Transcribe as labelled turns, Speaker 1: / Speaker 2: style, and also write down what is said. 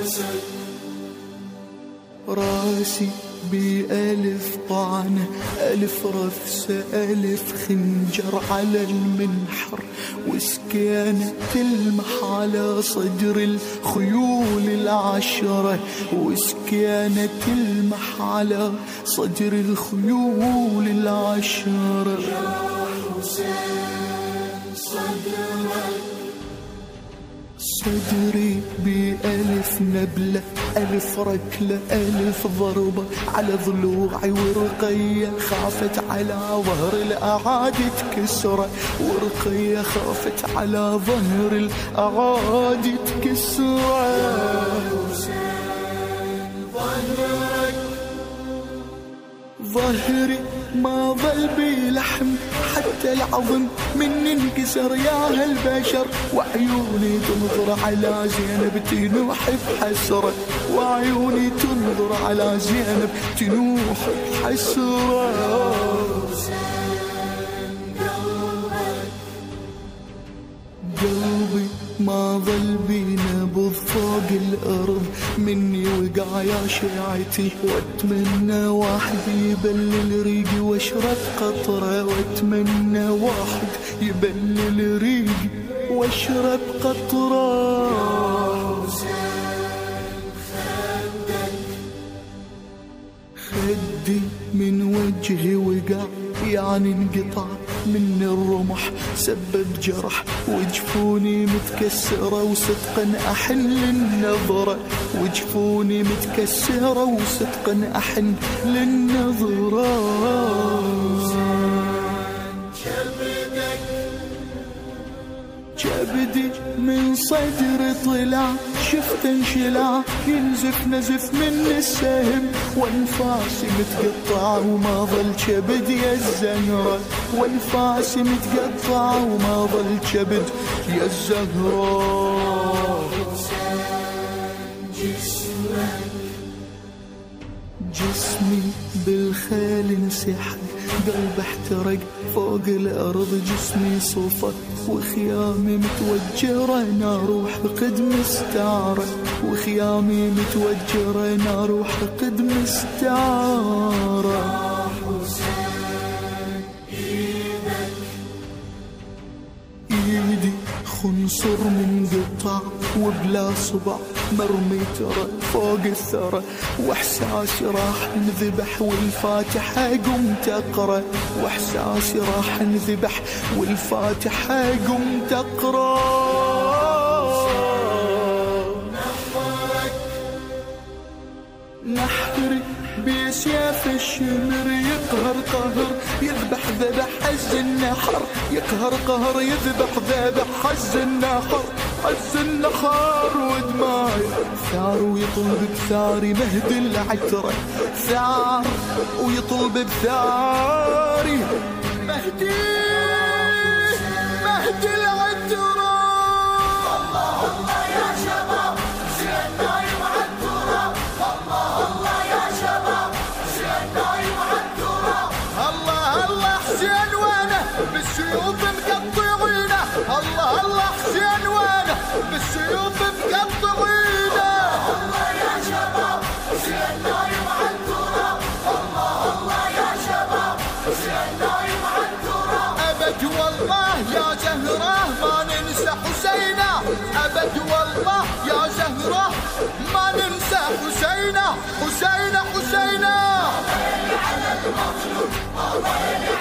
Speaker 1: راسي بألف طعنة، ألف رفسة، ألف خنجر على المنحر، وسكينة تلمح على صدر الخيول العشرة، وسكينة تلمح على صدر الخيول العشرة. يا حسين صدرك، صدري بألف نبلة، ألف ركلة، ألف ضربة على ضلوعي، ورقية خافت على ظهر الأعادي تكسره، ورقية خافت على ظهر الأعادي تكسره. ظهري ما ظل بي لحم، حتى العظم من انكسر يا هالبشر، وعيوني تنظر على زينب تنوح بحسرة، وعيوني تنظر على زينب تنوح بحسرة. قلبي ما ظل بي نبض فوق الأرض، مني وقع يا شيعتي، واتمنى واحد يبلل ريقي واشرب قطرة، واتمنى واحد يبلل ريقي واشرب قطرة. خدي من وجهي وقع يعني انقطع من الرمح، سبب جرح وجفوني متكسرة، وصدقا أحن للنظرة، وجفوني متكسرة وصدقا أحن للنظرة. كبدي من صدر طلع، شفت انشلع ينزف نزف من السهم، وانفاسي متقطعة وما ظل كبد يا الزهرة، وانفاسي متقطعة وما ظل كبد يا الزهرة. جسمي بالخيل انسحب، قلب احترق فوق الأرض، جسمي صفى وخيامي متوجرة، نار وحقد مستعرة، وخيامي متوجرة، نار وحقد مستعرة. ايدي خنصر من قطع وبلا صبع، مرمي ترى فوق الثرى، واحساسي راح انذبح والفاتحة قمت اقرا، واحساسي راح انذبح والفاتحة قمت اقرا. نحري بسيف الشمر يقهر قهر، يذبح ذبح حز النحر، يقهر قهر يذبح ذبح حز النحر، حز النحر. ودماي ثار ويطلب بثاري مهد العترة، ثار ويطلب بثاري مهدي مهد العترة. الله الله يا شباب زين نايم عالتراب، الله الله يا شباب زين نايم عالتراب. الله الله حسين وينه بالسيوف مقطعينه، الله الله حسين وينه بالسيوف مقطعينه. الله يا شباب زين نايم عالتراب، الله الله يا شباب زين نايم عالتراب. أبد والله يا زهرة ما ننسى حسينه، أبد والله يا زهرة ما ننسى حسينه، حسينه حسينه. ما ضيلي على المظلوم، ما ضيلي